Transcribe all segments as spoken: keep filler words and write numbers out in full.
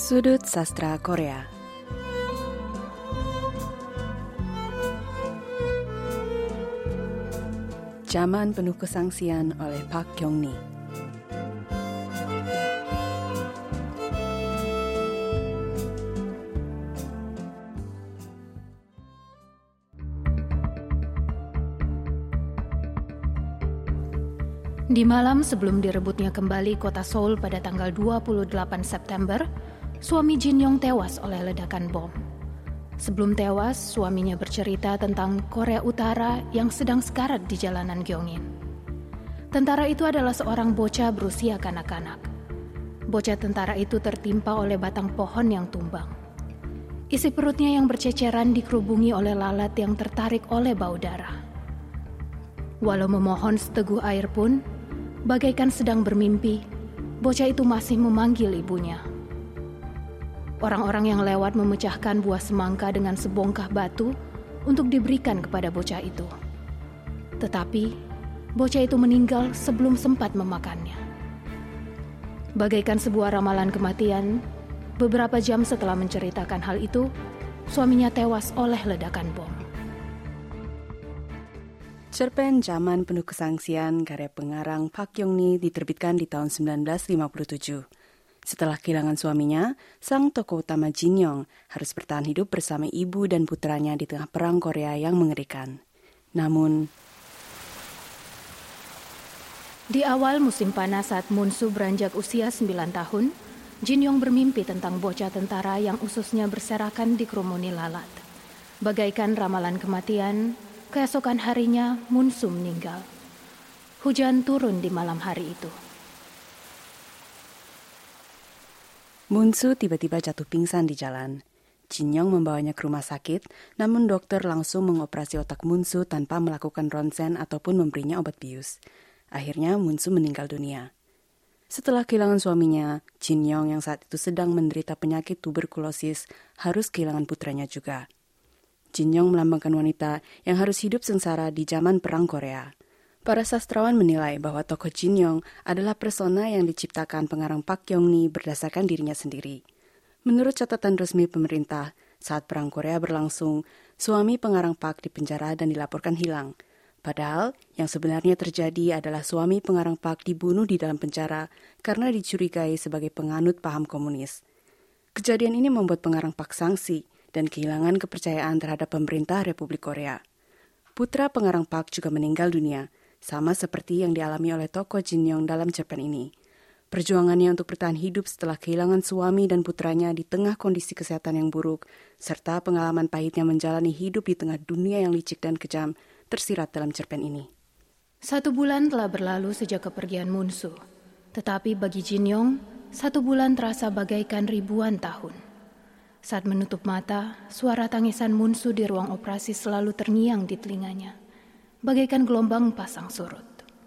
Sudut Sastra Korea. Zaman Penuh Kesangsian oleh Park Kyung-ni. Di malam sebelum direbutnya kembali kota Seoul pada tanggal dua puluh delapan September, suami Jin Yong tewas oleh ledakan bom. Sebelum tewas, suaminya bercerita tentang Korea Utara yang sedang sekarat di jalanan Gyeongin. Tentara itu adalah seorang bocah berusia kanak-kanak. Bocah tentara itu tertimpa oleh batang pohon yang tumbang. Isi perutnya yang berceceran dikerubungi oleh lalat yang tertarik oleh bau darah. Walau memohon seteguk air pun, bagaikan sedang bermimpi, bocah itu masih memanggil ibunya. Orang-orang yang lewat memecahkan buah semangka dengan sebongkah batu untuk diberikan kepada bocah itu. Tetapi, bocah itu meninggal sebelum sempat memakannya. Bagaikan sebuah ramalan kematian, beberapa jam setelah menceritakan hal itu, suaminya tewas oleh ledakan bom. Cerpen Zaman Penuh Kesangsian karya pengarang Park Kyung-ni diterbitkan di tahun sembilan belas lima puluh tujuh. Setelah kehilangan suaminya, sang tokoh utama Jin Yong harus bertahan hidup bersama ibu dan putranya di tengah perang Korea yang mengerikan. Namun, di awal musim panas saat Moon-soo beranjak usia sembilan tahun, Jin Yong bermimpi tentang bocah tentara yang ususnya berserakan dikerumuni lalat. Bagaikan ramalan kematian, keesokan harinya Moon-soo meninggal. Hujan turun di malam hari itu. Moon-soo tiba-tiba jatuh pingsan di jalan. Jin Yong membawanya ke rumah sakit, namun dokter langsung mengoperasi otak Moon-soo tanpa melakukan ronsen ataupun memberinya obat bius. Akhirnya Moon-soo meninggal dunia. Setelah kehilangan suaminya, Jin Yong yang saat itu sedang menderita penyakit tuberkulosis harus kehilangan putranya juga. Jin Yong melambangkan wanita yang harus hidup sengsara di zaman Perang Korea. Para sastrawan menilai bahwa tokoh Jin Yong adalah persona yang diciptakan pengarang Park Kyung-ni berdasarkan dirinya sendiri. Menurut catatan resmi pemerintah, saat Perang Korea berlangsung, suami pengarang Park dipenjara dan dilaporkan hilang. Padahal, yang sebenarnya terjadi adalah suami pengarang Park dibunuh di dalam penjara karena dicurigai sebagai penganut paham komunis. Kejadian ini membuat pengarang Park sangsi dan kehilangan kepercayaan terhadap pemerintah Republik Korea. Putra pengarang Park juga meninggal dunia, sama seperti yang dialami oleh tokoh Jin Yong dalam cerpen ini. Perjuangannya untuk bertahan hidup setelah kehilangan suami dan putranya di tengah kondisi kesehatan yang buruk, serta pengalaman pahitnya menjalani hidup di tengah dunia yang licik dan kejam, tersirat dalam cerpen ini. Satu bulan telah berlalu sejak kepergian Moon-soo. Tetapi bagi Jin Yong, satu bulan terasa bagaikan ribuan tahun. Saat menutup mata, suara tangisan Moon-soo di ruang operasi selalu terngiang di telinganya, bagaikan gelombang pasang surut.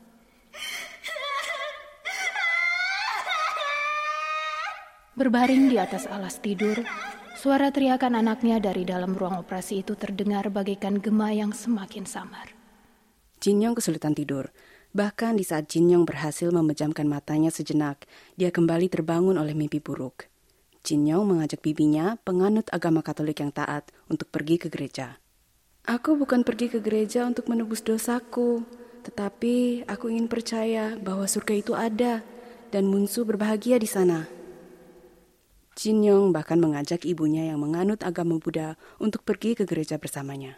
Berbaring di atas alas tidur, suara teriakan anaknya dari dalam ruang operasi itu terdengar bagaikan gema yang semakin samar. Jin Yong kesulitan tidur. Bahkan di saat Jin Yong berhasil memejamkan matanya sejenak, dia kembali terbangun oleh mimpi buruk. Jin Yong mengajak bibinya, penganut agama Katolik yang taat, untuk pergi ke gereja. Aku bukan pergi ke gereja untuk menebus dosaku, tetapi aku ingin percaya bahwa surga itu ada dan Moon-soo berbahagia di sana. Jin Yong bahkan mengajak ibunya yang menganut agama Buddha untuk pergi ke gereja bersamanya.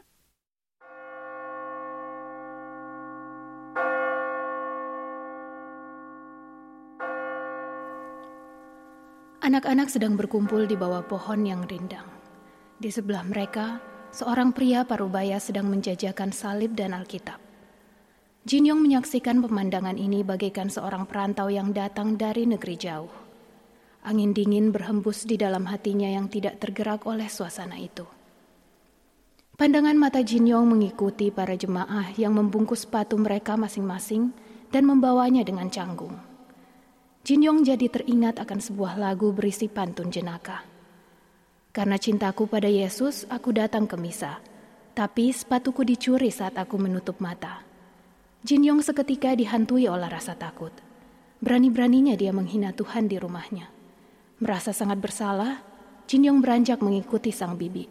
Anak-anak sedang berkumpul di bawah pohon yang rindang. Di sebelah mereka, seorang pria parubaya sedang menjajakan salib dan Alkitab. Jin Yong menyaksikan pemandangan ini bagaikan seorang perantau yang datang dari negeri jauh. Angin dingin berhembus di dalam hatinya yang tidak tergerak oleh suasana itu. Pandangan mata Jin Yong mengikuti para jemaah yang membungkus sepatu mereka masing-masing dan membawanya dengan canggung. Jin Yong jadi teringat akan sebuah lagu berisi pantun jenaka. Karena cintaku pada Yesus, aku datang ke misa, tapi sepatuku dicuri saat aku menutup mata. Jin Yong seketika dihantui oleh rasa takut. Berani-beraninya dia menghina Tuhan di rumahnya. Merasa sangat bersalah, Jin Yong beranjak mengikuti sang bibi.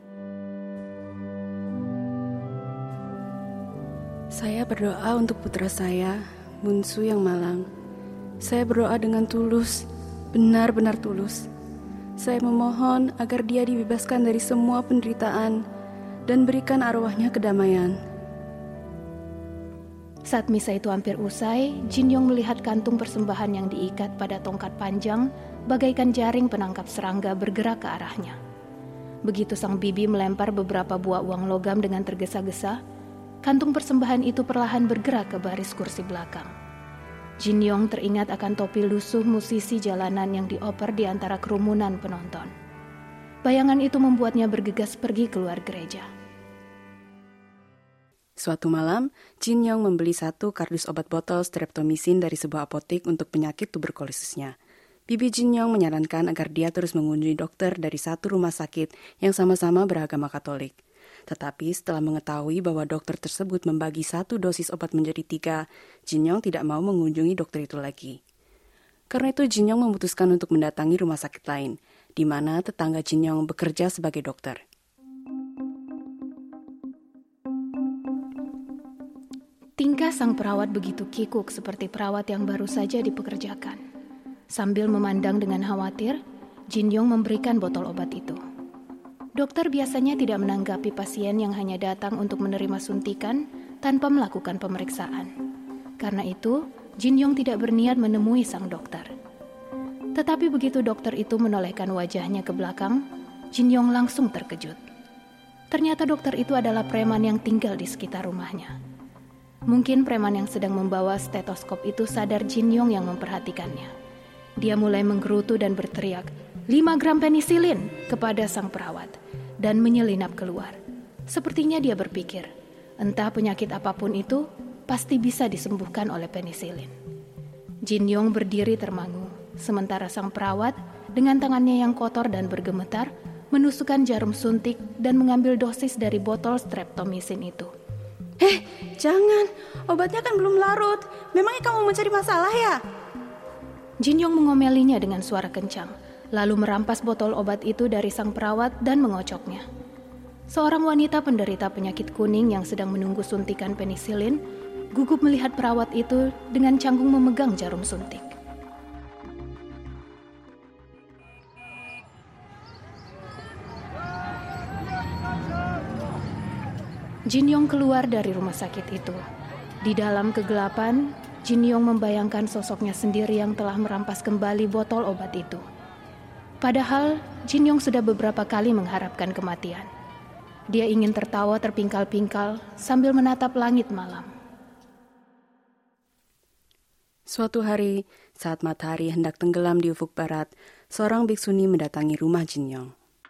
Saya berdoa untuk putra saya, Munsu yang malang. Saya berdoa dengan tulus, benar-benar tulus. Saya memohon agar dia dibebaskan dari semua penderitaan dan berikan arwahnya kedamaian. Saat misa itu hampir usai, Jin Yong melihat kantung persembahan yang diikat pada tongkat panjang bagaikan jaring penangkap serangga bergerak ke arahnya. Begitu sang bibi melempar beberapa buah uang logam dengan tergesa-gesa, kantung persembahan itu perlahan bergerak ke baris kursi belakang. Jin Yong teringat akan topi lusuh musisi jalanan yang dioper di antara kerumunan penonton. Bayangan itu membuatnya bergegas pergi keluar gereja. Suatu malam, Jin Yong membeli satu kardus obat botol streptomisin dari sebuah apotek untuk penyakit tuberkulosisnya. Bibi Jin Yong menyarankan agar dia terus mengunjungi dokter dari satu rumah sakit yang sama-sama beragama Katolik. Tetapi setelah mengetahui bahwa dokter tersebut membagi satu dosis obat menjadi tiga, Jin Yong tidak mau mengunjungi dokter itu lagi. Karena itu Jin Yong memutuskan untuk mendatangi rumah sakit lain, di mana tetangga Jin Yong bekerja sebagai dokter. Tingkah sang perawat begitu kikuk seperti perawat yang baru saja dipekerjakan. Sambil memandang dengan khawatir, Jin Yong memberikan botol obat itu. Dokter biasanya tidak menanggapi pasien yang hanya datang untuk menerima suntikan tanpa melakukan pemeriksaan. Karena itu, Jin Yong tidak berniat menemui sang dokter. Tetapi begitu dokter itu menolehkan wajahnya ke belakang, Jin Yong langsung terkejut. Ternyata dokter itu adalah preman yang tinggal di sekitar rumahnya. Mungkin preman yang sedang membawa stetoskop itu sadar Jin Yong yang memperhatikannya. Dia mulai menggerutu dan berteriak, lima gram penisilin kepada sang perawat dan menyelinap keluar. Sepertinya dia berpikir, entah penyakit apapun itu pasti bisa disembuhkan oleh penisilin. Jin Yong berdiri termangu, sementara sang perawat dengan tangannya yang kotor dan bergemetar menusukkan jarum suntik dan mengambil dosis dari botol streptomisin itu. Eh, jangan, obatnya kan belum larut. Memangnya kamu mencari masalah ya? Jin Yong mengomelinya dengan suara kencang, lalu merampas botol obat itu dari sang perawat dan mengocoknya. Seorang wanita penderita penyakit kuning yang sedang menunggu suntikan penisilin, gugup melihat perawat itu dengan canggung memegang jarum suntik. Jin Yong keluar dari rumah sakit itu. Di dalam kegelapan, Jin Yong membayangkan sosoknya sendiri yang telah merampas kembali botol obat itu. Padahal, Jin Yong sudah beberapa kali mengharapkan kematian. Dia ingin tertawa terpingkal-pingkal sambil menatap langit malam. Suatu hari, saat matahari hendak tenggelam di ufuk barat, seorang biksuni mendatangi rumah Jin Yong.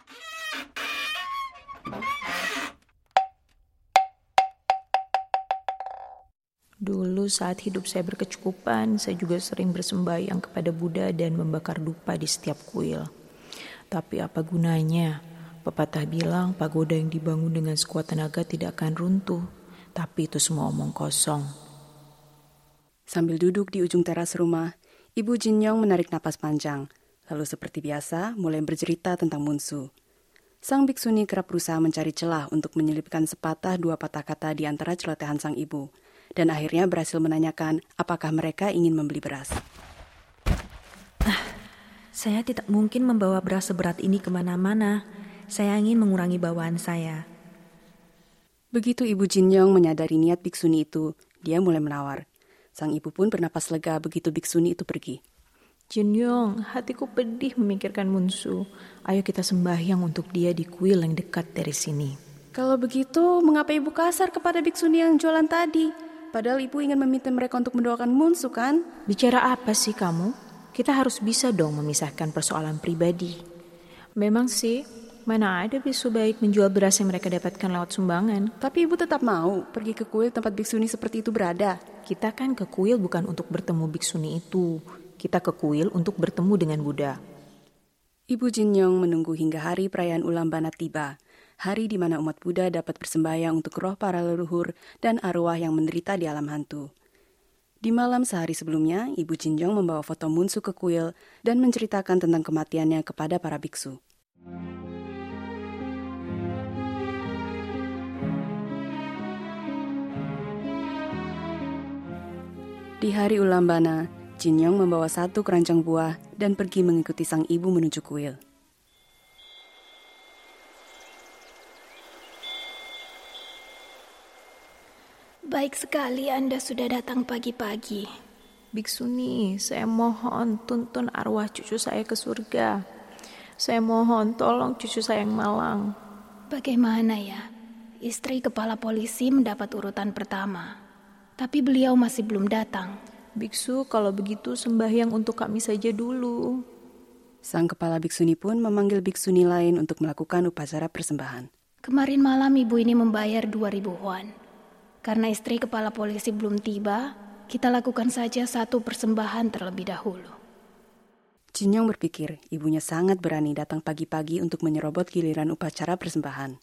Dulu saat hidup saya berkecukupan, saya juga sering bersembahyang kepada Buddha dan membakar dupa di setiap kuil. Tapi apa gunanya? Pepatah bilang pagoda yang dibangun dengan sekuat tenaga tidak akan runtuh. Tapi itu semua omong kosong. Sambil duduk di ujung teras rumah, Ibu Jin Yong menarik napas panjang, lalu seperti biasa mulai bercerita tentang Munsu. Sang biksuni kerap berusaha mencari celah untuk menyelipkan sepatah dua patah kata di antara celotehan sang ibu, dan akhirnya berhasil menanyakan apakah mereka ingin membeli beras. Ah, saya tidak mungkin membawa beras seberat ini kemana-mana. Saya ingin mengurangi bawaan saya. Begitu Ibu Jin Yong menyadari niat biksuni itu, dia mulai menawar. Sang ibu pun bernapas lega begitu biksuni itu pergi. Jin Yong, hatiku pedih memikirkan Munsu. Ayo kita sembahyang untuk dia di kuil yang dekat dari sini. Kalau begitu, mengapa ibu kasar kepada biksuni yang jualan tadi? Padahal ibu ingin meminta mereka untuk mendoakan Munsu, kan? Bicara apa sih kamu? Kita harus bisa dong memisahkan persoalan pribadi. Memang sih, mana ada bisu baik menjual beras yang mereka dapatkan lewat sumbangan. Tapi ibu tetap mau pergi ke kuil tempat biksuni seperti itu berada. Kita kan ke kuil bukan untuk bertemu biksuni itu. Kita ke kuil untuk bertemu dengan Buddha. Ibu Jin Yong menunggu hingga hari perayaan Ulam Banat tiba. Hari di mana umat Buddha dapat bersembahyang untuk roh para leluhur dan arwah yang menderita di alam hantu. Di malam sehari sebelumnya, Ibu Jinjong membawa foto Munsu ke kuil dan menceritakan tentang kematiannya kepada para biksu. Di hari Ulambana, Jinjong membawa satu keranjang buah dan pergi mengikuti sang ibu menuju kuil. Baik sekali Anda sudah datang pagi-pagi. Biksuni, saya mohon tuntun arwah cucu saya ke surga. Saya mohon tolong cucu saya yang malang. Bagaimana ya? Istri kepala polisi mendapat urutan pertama. Tapi beliau masih belum datang. Biksu, kalau begitu sembahyang untuk kami saja dulu. Sang kepala biksuni pun memanggil biksuni lain untuk melakukan upacara persembahan. Kemarin malam ibu ini membayar dua ribu won. Karena istri kepala polisi belum tiba, kita lakukan saja satu persembahan terlebih dahulu. Jinjong berpikir ibunya sangat berani datang pagi-pagi untuk menyerobot giliran upacara persembahan.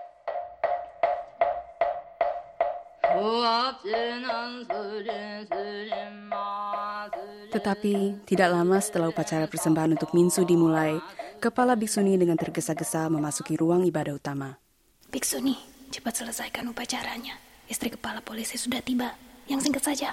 Tetapi, tidak lama setelah upacara persembahan untuk Minsu dimulai, kepala biksuni dengan tergesa-gesa memasuki ruang ibadah utama. Biksuni, cepat selesaikan upacaranya. Istri kepala polisi sudah tiba. Yang singkat saja.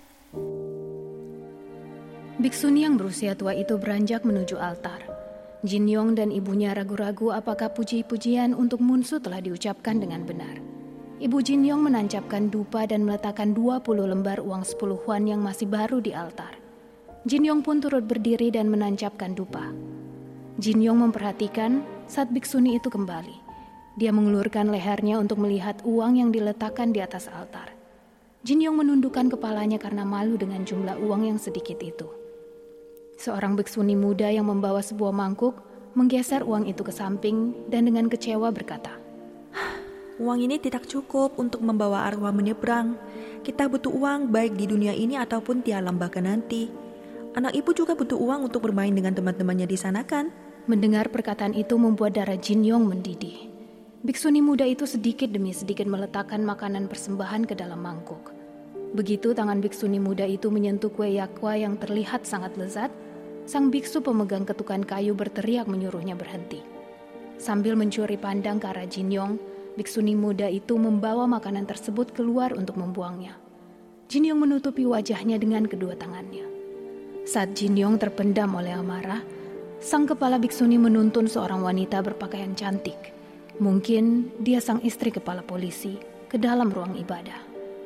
Biksuni yang berusia tua itu beranjak menuju altar. Jinjong dan ibunya ragu-ragu apakah puji-pujian untuk Munsu telah diucapkan dengan benar. Ibu Jinjong menancapkan dupa dan meletakkan dua puluh lembar uang sepuluh won yang masih baru di altar. Jinjong pun turut berdiri dan menancapkan dupa. Jinjong memperhatikan saat biksuni itu kembali. Dia mengulurkan lehernya untuk melihat uang yang diletakkan di atas altar. Jinjong menundukkan kepalanya karena malu dengan jumlah uang yang sedikit itu. Seorang biksuni muda yang membawa sebuah mangkuk menggeser uang itu ke samping dan dengan kecewa berkata, "Uang ini tidak cukup untuk membawa arwah menyeberang. Kita butuh uang baik di dunia ini ataupun di alam baka nanti. Anak ibu juga butuh uang untuk bermain dengan teman-temannya di sana kan?" Mendengar perkataan itu membuat darah Jinjong mendidih. Biksuni muda itu sedikit demi sedikit meletakkan makanan persembahan ke dalam mangkuk. Begitu tangan biksuni muda itu menyentuh kue yakwa yang terlihat sangat lezat, sang biksu pemegang ketukan kayu berteriak menyuruhnya berhenti. Sambil mencuri pandang ke arah Jinjong, biksuni muda itu membawa makanan tersebut keluar untuk membuangnya. Jinjong menutupi wajahnya dengan kedua tangannya. Saat Jinjong terpendam oleh amarah, sang kepala biksuni menuntun seorang wanita berpakaian cantik. Mungkin dia sang istri kepala polisi ke dalam ruang ibadah.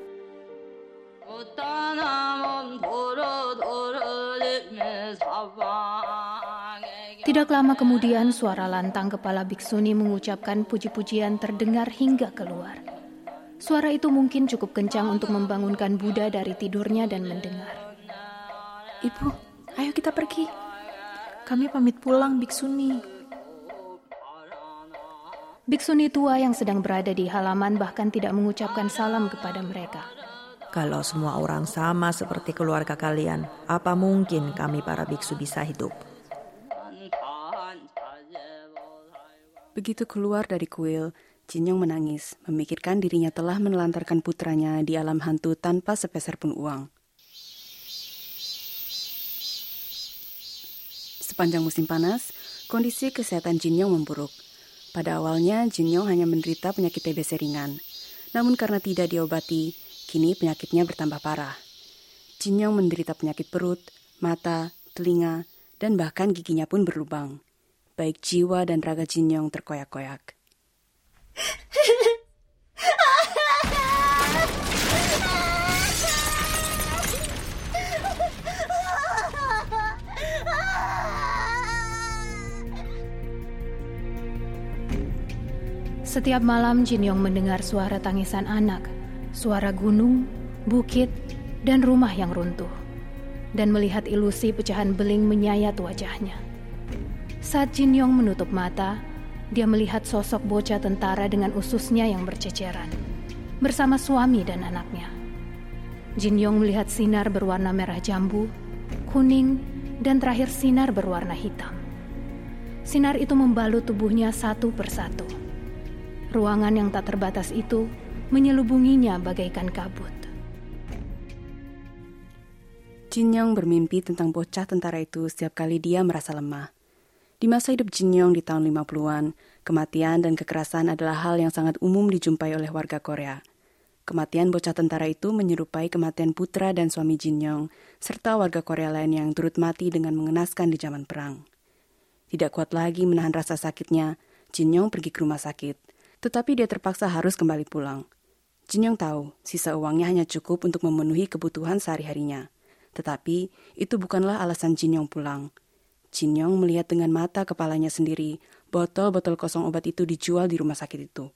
Tidak lama kemudian suara lantang kepala biksuni mengucapkan puji-pujian terdengar hingga keluar. Suara itu mungkin cukup kencang untuk membangunkan Buddha dari tidurnya dan mendengar. "Ibu, ayo kita pergi. Kami pamit pulang, biksuni." Biksuni tua yang sedang berada di halaman bahkan tidak mengucapkan salam kepada mereka. "Kalau semua orang sama seperti keluarga kalian, apa mungkin kami para biksu bisa hidup?" Begitu keluar dari kuil, Jinjong menangis, memikirkan dirinya telah menelantarkan putranya di alam hantu tanpa sepeser pun uang. Sepanjang musim panas, kondisi kesehatan Jinjong memburuk. Pada awalnya, Jinjong hanya menderita penyakit T B C ringan. Namun karena tidak diobati, kini penyakitnya bertambah parah. Jinjong menderita penyakit perut, mata, telinga, dan bahkan giginya pun berlubang. Baik jiwa dan raga Jinjong terkoyak-koyak. Setiap malam Jinjong mendengar suara tangisan anak, suara gunung, bukit, dan rumah yang runtuh, dan melihat ilusi pecahan beling menyayat wajahnya. Saat Jinjong menutup mata, dia melihat sosok bocah tentara dengan ususnya yang berceceran, bersama suami dan anaknya. Jinjong melihat sinar berwarna merah jambu, kuning, dan terakhir sinar berwarna hitam. Sinar itu membalut tubuhnya satu persatu. Ruangan yang tak terbatas itu menyelubunginya bagaikan kabut. Jin Yong bermimpi tentang bocah tentara itu setiap kali dia merasa lemah. Di masa hidup Jin Yong di tahun lima puluhan, kematian dan kekerasan adalah hal yang sangat umum dijumpai oleh warga Korea. Kematian bocah tentara itu menyerupai kematian putra dan suami Jin Yong, serta warga Korea lain yang turut mati dengan mengenaskan di zaman perang. Tidak kuat lagi menahan rasa sakitnya, Jin Yong pergi ke rumah sakit, tetapi dia terpaksa harus kembali pulang. Jin Yong tahu, sisa uangnya hanya cukup untuk memenuhi kebutuhan sehari-harinya. Tetapi, itu bukanlah alasan Jin Yong pulang. Jin Yong melihat dengan mata kepalanya sendiri, botol-botol kosong obat itu dijual di rumah sakit itu.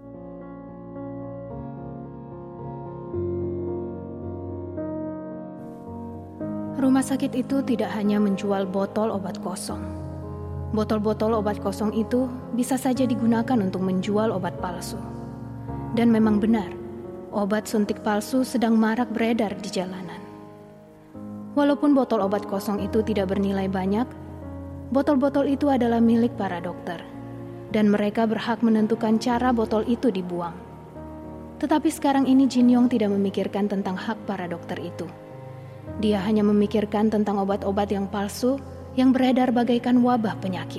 Rumah sakit itu tidak hanya menjual botol obat kosong. Botol-botol obat kosong itu bisa saja digunakan untuk menjual obat palsu. Dan memang benar, obat suntik palsu sedang marak beredar di jalanan. Walaupun botol obat kosong itu tidak bernilai banyak, botol-botol itu adalah milik para dokter, dan mereka berhak menentukan cara botol itu dibuang. Tetapi sekarang ini Jin Yong tidak memikirkan tentang hak para dokter itu. Dia hanya memikirkan tentang obat-obat yang palsu yang beredar bagaikan wabah penyakit.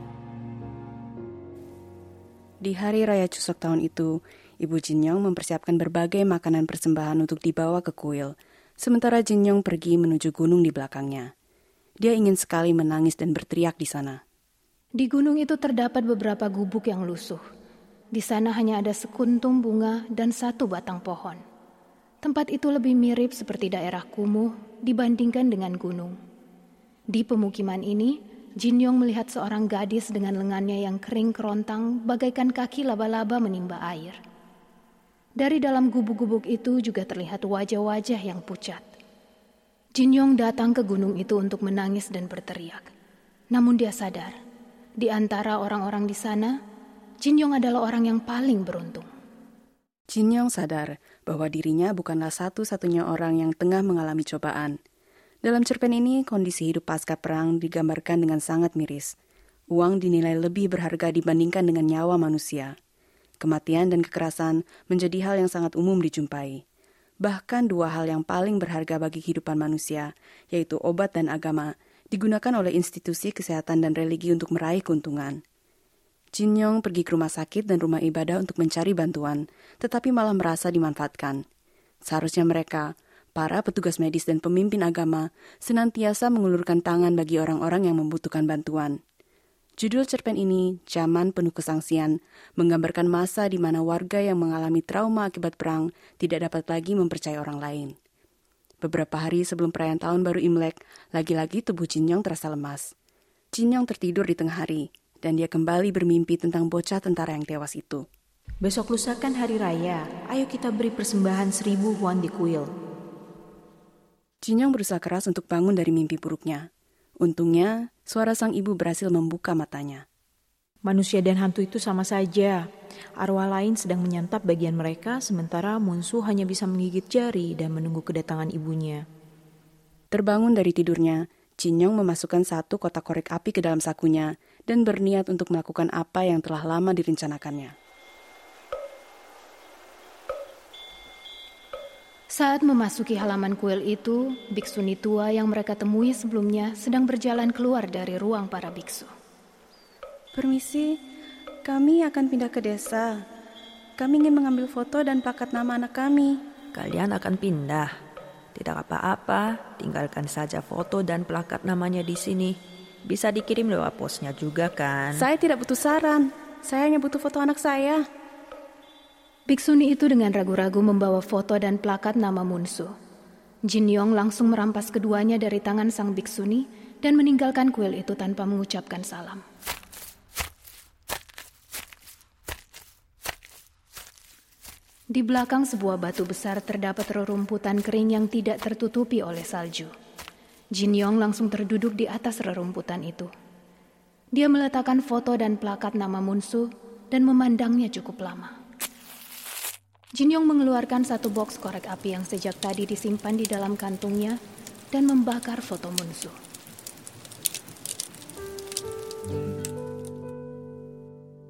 Di hari raya Chuseok tahun itu, Ibu Jin Yong mempersiapkan berbagai makanan persembahan untuk dibawa ke kuil, sementara Jin Yong pergi menuju gunung di belakangnya. Dia ingin sekali menangis dan berteriak di sana. Di gunung itu terdapat beberapa gubuk yang lusuh. Di sana hanya ada sekuntum bunga dan satu batang pohon. Tempat itu lebih mirip seperti daerah kumuh dibandingkan dengan gunung. Di pemukiman ini, Jin Yong melihat seorang gadis dengan lengannya yang kering kerontang bagaikan kaki laba-laba menimba air. Dari dalam gubuk-gubuk itu juga terlihat wajah-wajah yang pucat. Jin Yong datang ke gunung itu untuk menangis dan berteriak. Namun dia sadar, di antara orang-orang di sana, Jin Yong adalah orang yang paling beruntung. Jin Yong sadar bahwa dirinya bukanlah satu-satunya orang yang tengah mengalami cobaan. Dalam cerpen ini, kondisi hidup pasca perang digambarkan dengan sangat miris. Uang dinilai lebih berharga dibandingkan dengan nyawa manusia. Kematian dan kekerasan menjadi hal yang sangat umum dijumpai. Bahkan dua hal yang paling berharga bagi kehidupan manusia, yaitu obat dan agama, digunakan oleh institusi kesehatan dan religi untuk meraih keuntungan. Jin Yong pergi ke rumah sakit dan rumah ibadah untuk mencari bantuan, tetapi malah merasa dimanfaatkan. Seharusnya mereka, para petugas medis dan pemimpin agama, senantiasa mengulurkan tangan bagi orang-orang yang membutuhkan bantuan. Judul cerpen ini, Zaman Penuh Kesangsian, menggambarkan masa di mana warga yang mengalami trauma akibat perang tidak dapat lagi mempercayai orang lain. Beberapa hari sebelum perayaan Tahun Baru Imlek, lagi-lagi tubuh Jin Yong terasa lemas. Jin Yong tertidur di tengah hari, dan dia kembali bermimpi tentang bocah tentara yang tewas itu. Besok lusa kan hari raya, ayo kita beri persembahan seribu won di kuil. Jin Yong berusaha keras untuk bangun dari mimpi buruknya. Untungnya, suara sang ibu berhasil membuka matanya. Manusia dan hantu itu sama saja. Arwah lain sedang menyantap bagian mereka, sementara Munsu hanya bisa menggigit jari dan menunggu kedatangan ibunya. Terbangun dari tidurnya, Jin Yong memasukkan satu kotak korek api ke dalam sakunya dan berniat untuk melakukan apa yang telah lama direncanakannya. Saat memasuki halaman kuil itu, biksuni tua yang mereka temui sebelumnya sedang berjalan keluar dari ruang para biksu. Permisi, kami akan pindah ke desa. Kami ingin mengambil foto dan plakat nama anak kami. Kalian akan pindah? Tidak apa-apa, tinggalkan saja foto dan plakat namanya di sini. Bisa dikirim lewat posnya juga kan? Saya tidak butuh saran, saya hanya butuh foto anak saya. Biksuni itu dengan ragu-ragu membawa foto dan plakat nama Munsu. Jin Yong langsung merampas keduanya dari tangan sang biksuni dan meninggalkan kuil itu tanpa mengucapkan salam. Di belakang sebuah batu besar terdapat rerumputan kering yang tidak tertutupi oleh salju. Jin Yong langsung terduduk di atas rerumputan itu. Dia meletakkan foto dan plakat nama Munsu dan memandangnya cukup lama. Jin Yong mengeluarkan satu boks korek api yang sejak tadi disimpan di dalam kantungnya dan membakar foto Munsu.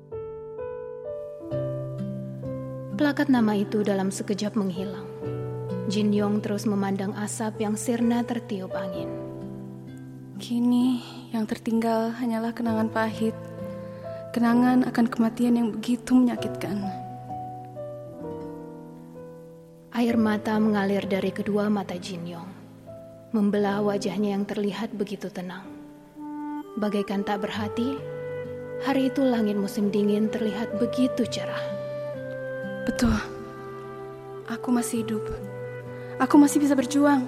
Plakat nama itu dalam sekejap menghilang. Jin Yong terus memandang asap yang sirna tertiup angin. Kini yang tertinggal hanyalah kenangan pahit. Kenangan akan kematian yang begitu menyakitkan. Air mata mengalir dari kedua mata Jin Yong, membelah wajahnya yang terlihat begitu tenang. Bagaikan tak berhati, hari itu langit musim dingin terlihat begitu cerah. Betul, aku masih hidup. Aku masih bisa berjuang.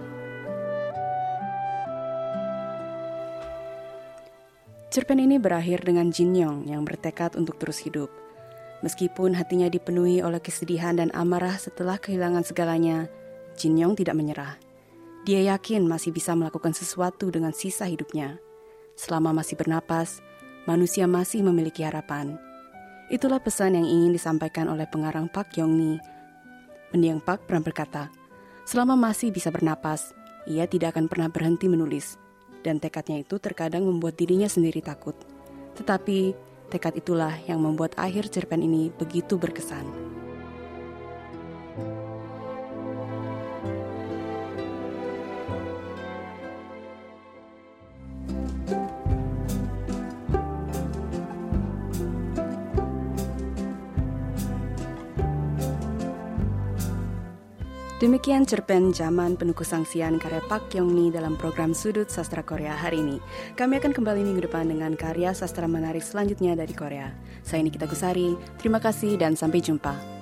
Cerpen ini berakhir dengan Jin Yong yang bertekad untuk terus hidup. Meskipun hatinya dipenuhi oleh kesedihan dan amarah setelah kehilangan segalanya, Jin Yong tidak menyerah. Dia yakin masih bisa melakukan sesuatu dengan sisa hidupnya. Selama masih bernapas, manusia masih memiliki harapan. Itulah pesan yang ingin disampaikan oleh pengarang Park Yong-ni. Mendiang Park pernah berkata, selama masih bisa bernapas, ia tidak akan pernah berhenti menulis. Dan tekadnya itu terkadang membuat dirinya sendiri takut. Tetapi tekad itulah yang membuat akhir cerpen ini begitu berkesan. Demikian cerpen Zaman Penuh Kesangsian karya Park Yong-ni dalam program Sudut Sastra Korea hari ini. Kami akan kembali minggu depan dengan karya sastra menarik selanjutnya dari Korea. Saya Nikita Gusari, terima kasih dan sampai jumpa.